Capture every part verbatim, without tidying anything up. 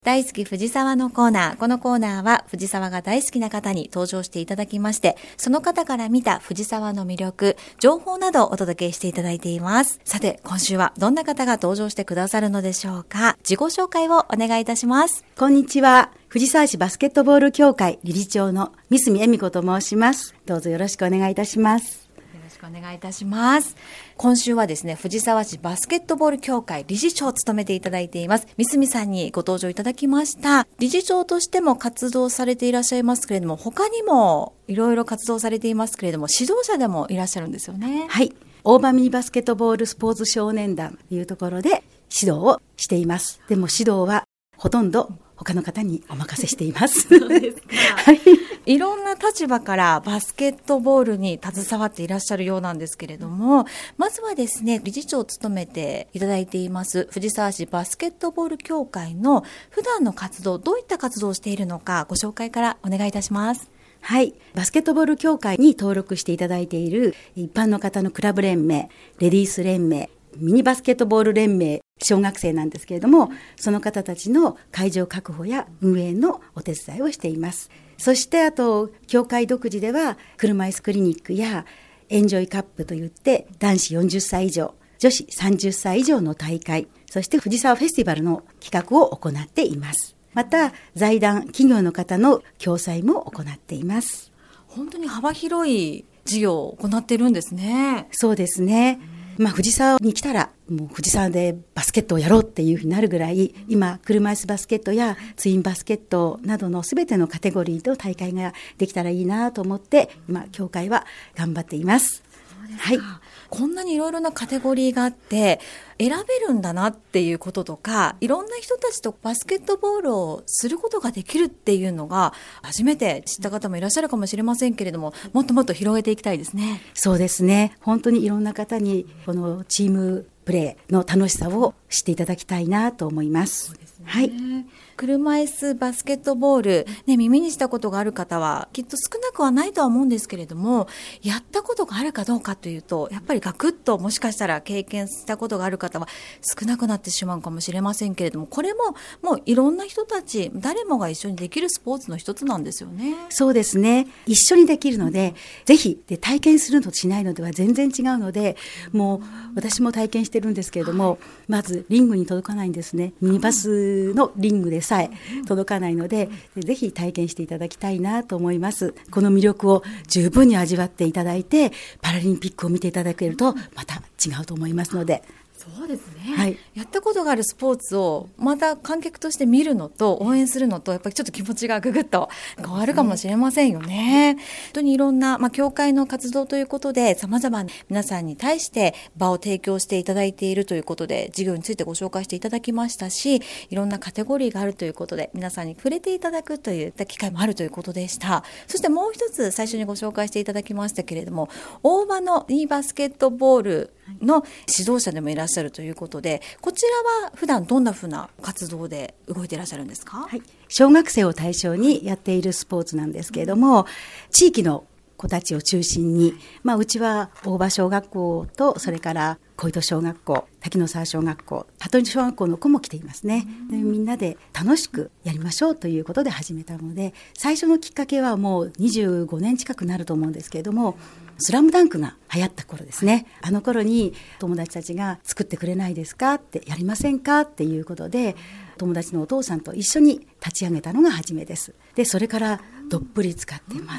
大好き藤沢のコーナー。このコーナーは藤沢が大好きな方に登場していただきまして、その方から見た藤沢の魅力、情報などをお届けしていただいています。さて、今週はどんな方が登場してくださるのでしょうか。自己紹介をお願いいたします。 こんにちは。藤沢市バスケットボール協会理事長の三角恵美子と申します。どうぞよろしくお願いいたします。 お願いいたします。今週はですね、藤沢市バスケットボール協会理事長を務めていただいています三角さんにご登場いただきました。理事長としても活動されていらっしゃいますけれども、他にもいろいろ活動されていますけれども、指導者でもいらっしゃるんですよね。 はい、大場ミニバスケットボールスポーツ少年団というところで指導をしています。でも指導はほとんど他の方にお任せしています。 そうですか。はい。いろんな立場からバスケットボールに携わっていらっしゃるようなんですけれども、まずはですね、理事長を務めていただいています藤沢市バスケットボール協会の普段の活動、どういった活動をしているのか、ご紹介からお願いいたします。 はい、バスケットボール協会に登録していただいている一般の方のクラブ連盟、レディース連盟、ミニバスケットボール連盟、小学生なんですけれども、その方たちの会場確保や運営のお手伝いをしています。そしてあと協会独自では車椅子クリニックやエンジョイカップといって男子よんじゅっさい以上、女子さんじゅっさい以上の大会、そして藤沢フェスティバルの企画を行っています。また財団、企業の方の共催も行っています。 本当に幅広い事業を行っているんですね。 そうですね。まあ、藤沢に来たらもう藤沢でバスケットをやろうっていうふうになるぐらい、今車椅子バスケットやツインバスケットなどのすべてのカテゴリーと大会ができたらいいなと思って今協会は頑張っています。 はい、こんなにいろいろなカテゴリーがあって選べるんだなっていうこととか、いろんな人たちとバスケットボールをすることができるっていうのが初めて知った方もいらっしゃるかもしれませんけれども、もっともっと広げていきたいですね。 そうですね。本当にいろんな方にこのチームプレーの楽しさを知っていただきたいなと思います。 そうですね。 はい。 車椅子バスケットボール、ね、耳にしたことがある方はきっと少なくはないとは思うんですけれども、やったことがあるかどうかというと、やっぱりガクッともしかしたら経験したことがある方は少なくなってしまうかもしれませんけれども、これももういろんな人たち誰もが一緒にできるスポーツの一つなんですよね。 そうですね。一緒にできるので、ぜひで体験するのとしないのでは全然違うので、もう私も体験してるんですけれども、はい、まずリングに届かないんですね。ミニバスのリングでさえ届かないので、ぜひ体験していただきたいなと思います。この魅力を十分に味わっていただいて、パラリンピックを見ていただけるとまた違うと思いますので。 そうですね、 はい、 やったことがあるスポーツをまた観客として見るのと応援するのと、やっぱりちょっと気持ちがぐぐっと変わるかもしれませんよね。本当にいろんな、まあ、協会の活動ということで様々皆さんに対して場を提供していただいているということで、事業についてご紹介していただきましたし、いろんなカテゴリーがあるということで皆さんに触れていただくといった機会もあるということでした。そしてもう一つ最初にご紹介していただきましたけれども、大場のミニバスケットボールの指導者でもいらっしゃるということで、こちらは普段どんなふうな活動で動いていらっしゃるんですか？ はい、小学生を対象にやっているスポーツなんですけれども、地域の子たちを中心に、まあ、うちは大場小学校と、それから小糸小学校、滝野沢小学校、羽鳥小学校の子も来ていますね。でみんなで楽しくやりましょうということで始めたので、最初のきっかけはもうにじゅうごねん近くなると思うんですけれども、スラムダンクが流行った頃ですね。あの頃に友達たちが作ってくれないですかって、やりませんかっていうことで、友達のお父さんと一緒に立ち上げたのが初めです。でそれからどっぷり使っています。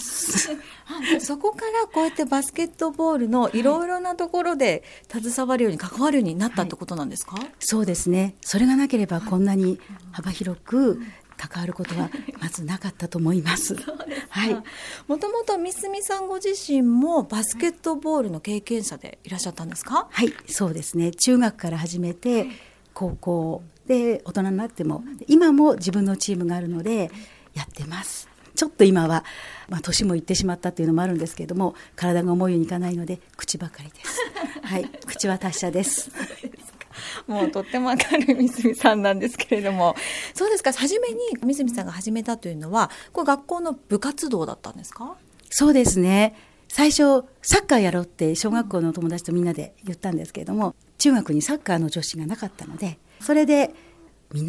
そこからこうやってバスケットボールのいろいろなところで携わるように関わるようになったってことなんですか？はい、 そうですね。それがなければこんなに幅広く関わることはまずなかったと思います。はい。 もともと三角さんご自身もバスケットボールの経験者でいらっしゃったんですか？ はい、そうですね。中学から始めて高校で大人になっても今も自分のチームがあるのでやってます。ちょっと今は、まあ、年もいってしまったというのもあるんですけれども、体が思うようにいかないので口ばかりです。はい、口は達者です。 もうとっても明るい三角さんなんですけれども、そうですか。初めに三角さんが始めたというのは、これ学校の部活動だったんですか？ そうですね。最初サッカーやろうって小学校の友達とみんなで言ったんですけれども、中学にサッカーの女子がなかったので、それでみんなで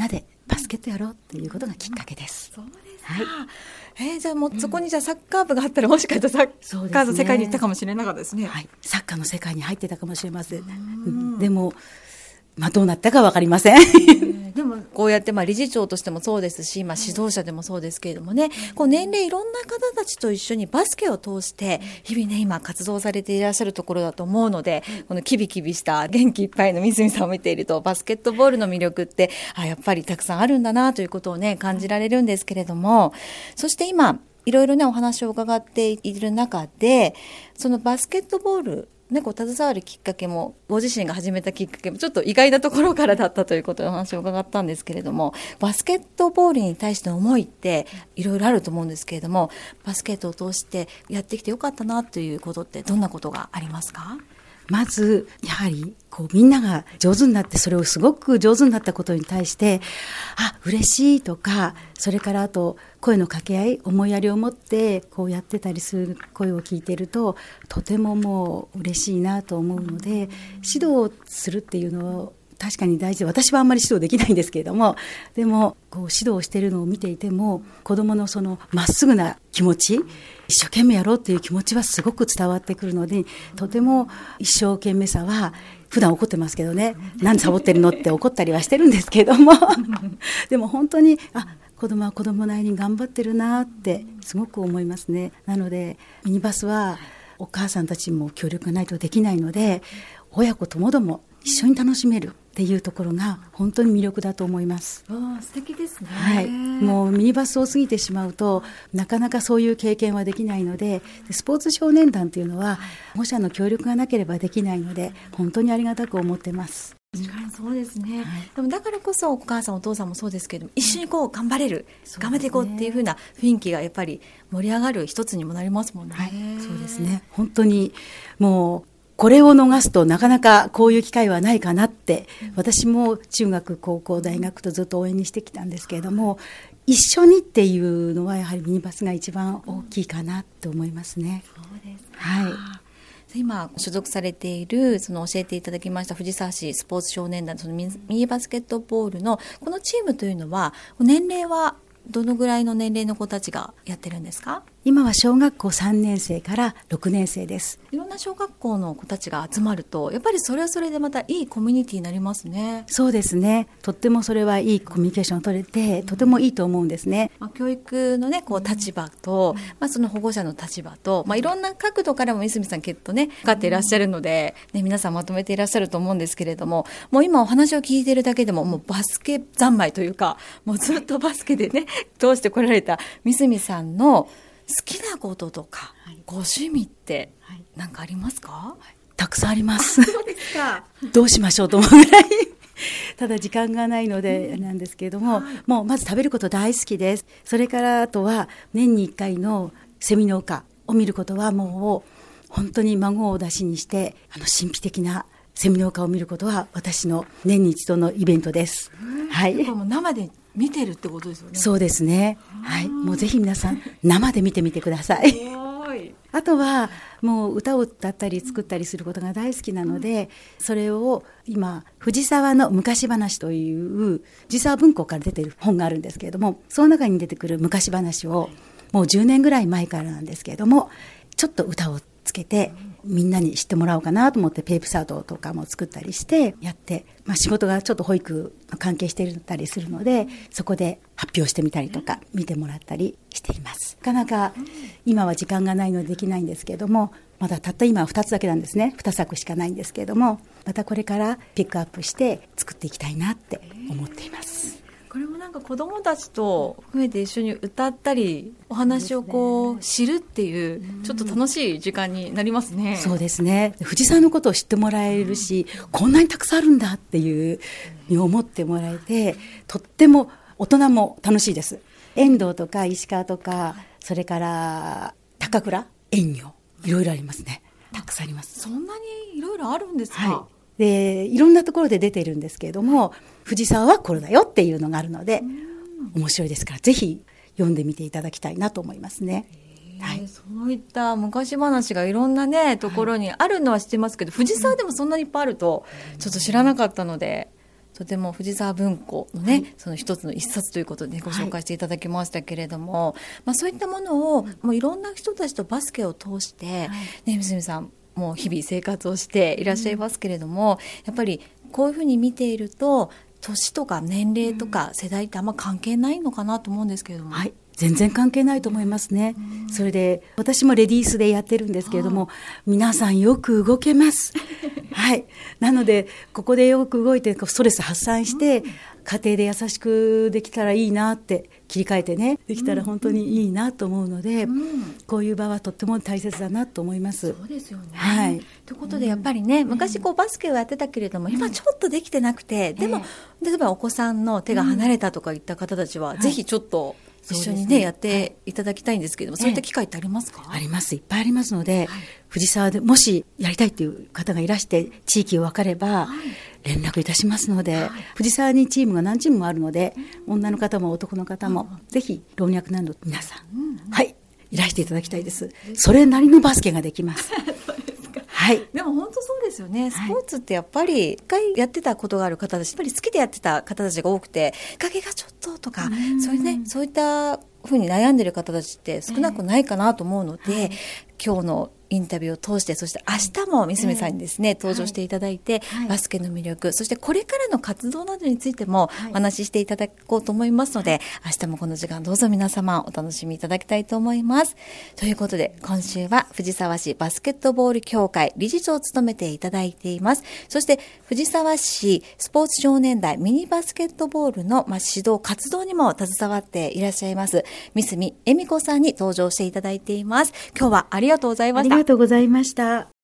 バスケットやろうっていうことがきっかけです。 そうですか、はい。えー、じゃあもうそこにじゃあサッカー部があったら、もしかしたらサッカーの世界に行ったかもしれなかったですね。 はい、サッカーの世界に入ってたかもしれません。でも、まあ、どうなったか分かりません。 でもこうやってまあ理事長としてもそうですし、まあ、指導者でもそうですけれどもね、こう年齢いろんな方たちと一緒にバスケを通して日々ね今活動されていらっしゃるところだと思うので、このキビキビした元気いっぱいの水見さんを見ていると、バスケットボールの魅力ってあやっぱりたくさんあるんだなということをね感じられるんですけれども、そして今いろいろねお話を伺っている中で、そのバスケットボールね、こう携わるきっかけも、ご自身が始めたきっかけもちょっと意外なところからだったということでお話を伺ったんですけれども、バスケットボールに対しての思いっていろいろあると思うんですけれども、バスケットを通してやってきてよかったなということってどんなことがありますか？ まずやはりこうみんなが上手になって、それをすごく上手になったことに対してあ嬉しいとか、それからあと声の掛け合い、思いやりを持ってこうやってたりする声を聞いていると、とてももう嬉しいなと思うので、指導するっていうのを確かに大事で、私はあんまり指導できないんですけれども、でもこう指導しているのを見ていても、子どものそのまっすぐな気持ち、一生懸命やろうという気持ちはすごく伝わってくるので、とても一生懸命さは普段怒ってますけどね、なんでサボってるのって怒ったりはしてるんですけどもでも本当にあ子どもは子どもなりに頑張ってるなってすごく思いますね。なのでミニバスはお母さんたちも協力がないとできないので、親子ともども一緒に楽しめるっていうところが本当に魅力だと思います。 あ素敵ですね。 はい、もうミニバスを過ぎてしまうとなかなかそういう経験はできないので、スポーツ少年団というのは保護者の協力がなければできないので、本当にありがたく思ってます。 そうですね、はい、でもだからこそお母さんお父さんもそうですけれども、一緒にこう頑張れる、うん、頑張っていこうっていう風な雰囲気がやっぱり盛り上がる一つにもなりますもんね。 はい、そうですね。本当にもうこれを逃すとなかなかこういう機会はないかなって、私も中学高校大学とずっと応援にしてきたんですけれども、一緒にっていうのはやはりミニバスが一番大きいかなと思いますね。 そうですか。 はい。 今所属されている、その教えていただきました藤沢市スポーツ少年団、そのミニバスケットボールのこのチームというのは、年齢はどのぐらいの年齢の子たちがやってるんですか？ 今は小学校さんねん生からろくねん生です。 いろんな小学校の子たちが集まると、やっぱりそれはそれでまたいいコミュニティになりますね。 そうですね。とってもそれはいいコミュニケーションを取れて、とてもいいと思うんですね。 まあ、教育のねこう立場と、まあ、その保護者の立場と、まあ、いろんな角度からも泉さんきっとね分かっていらっしゃるので、ね、皆さんまとめていらっしゃると思うんですけれども、もう今お話を聞いているだけでももうバスケ三昧というか、もうずっとバスケでね通してこられた泉さんの好きなこととか、はい、ご趣味って何かありますか？はい、 たくさんあります。 そうですか。 どうしましょうと思うぐらいただ時間がないのでなんですけれども、うん、もうまず食べること大好きです。それからあとは年にいっかいのセミ農家を見ることは、もう本当に孫を出しにしてあの神秘的なセミ農家を見ることは私の年に一度のイベントです。はい、 もう生で見てるってことですよね。 そうですね。はい、もうぜひ皆さん生で見てみてください。あとはもう歌を歌ったり作ったりすることが大好きなので、それを今藤沢の昔話という藤沢文庫から出ている本があるんですけれども、その中に出てくる昔話をもうじゅうねんぐらい前からなんですけれども、ちょっと歌をつけてみんなに知ってもらおうかなと思ってペープサードとかも作ったりしてやって、まあ、仕事がちょっと保育の関係していたりするので、そこで発表してみたりとか見てもらったりしています。なかなか今は時間がないのでできないんですけれども、まだたった今はふたつだけなんですね。にさくしかないんですけれども、またこれからピックアップして作っていきたいなって思っています。 これもなんか子どもたちと含めて一緒に歌ったりお話をこう知るっていうちょっと楽しい時間になりますね。 そうですね。藤沢のことを知ってもらえるし、こんなにたくさんあるんだっていうに思ってもらえて、とっても大人も楽しいです。遠藤とか石川とか、それから高倉、遠魚、いろいろありますね。たくさんあります。 そんなにいろいろあるんですか？ はい、でいろんなところで出てるんですけれども、藤沢はこれだよっていうのがあるので面白いですから、ぜひ読んでみていただきたいなと思いますね。 はい、そういった昔話がいろんなねところにあるのは知ってますけど、はい、藤沢でもそんなにいっぱいあるとちょっと知らなかったので、 とても藤沢文庫のね、はい、その一つの一冊ということで、ね、ご紹介していただきましたけれども、はい、まあ、そういったものをもういろんな人たちとバスケを通して、はい、ね、みすみさんもう日々生活をしていらっしゃいますけれども、うん、やっぱりこういうふうに見ていると年とか年齢とか世代ってあんま関係ないのかなと思うんですけれども、 はい、全然関係ないと思いますね。それで私もレディースでやってるんですけれども、皆さんよく動けますはい、なのでここでよく動いてストレス発散して、家庭で優しくできたらいいなって切り替えてね、できたら本当にいいなと思うので、うん、こういう場はとっても大切だなと思います。 そうですよね、 はい、 ということでやっぱりね、うん、昔こうバスケをやってたけれども、うん、今ちょっとできてなくて、うん、でも、えー、例えばお子さんの手が離れたとかいった方たちは、うん、ぜひちょっと一緒にね、ね、やっていただきたいんですけれども、はい、そういった機会ってありますか？ あります、いっぱいありますので、はい、藤沢でもしやりたいという方がいらして地域を分かれば連絡いたしますので、はい、藤沢にチームが何チームもあるので、うん、女の方も男の方も、うん、ぜひ老若男女皆さん、うん、はいいらしていただきたいです。それなりのバスケができますはい、 でも本当そうですよね。スポーツってやっぱり一回やってたことがある方たち、やっぱり好きでやってた方たちが多くて、きっかけがちょっととか、うそういうね、そういったふうに悩んでる方たちって少なくないかなと思うので、えーはい、今日のインタビューを通して、そして明日もみすみさんにですね、えー、登場していただいて、はい、バスケの魅力、そしてこれからの活動などについてもお話ししていただこうと思いますので、はい、明日もこの時間どうぞ皆様お楽しみいただきたいと思います。ということで今週は藤沢市バスケットボール協会理事長を務めていただいています。そして藤沢市スポーツ少年団ミニバスケットボールの、まあ、指導活動にも携わっていらっしゃいます三角恵美子さんに登場していただいています。今日はありがとうございました。 ありがとうございました。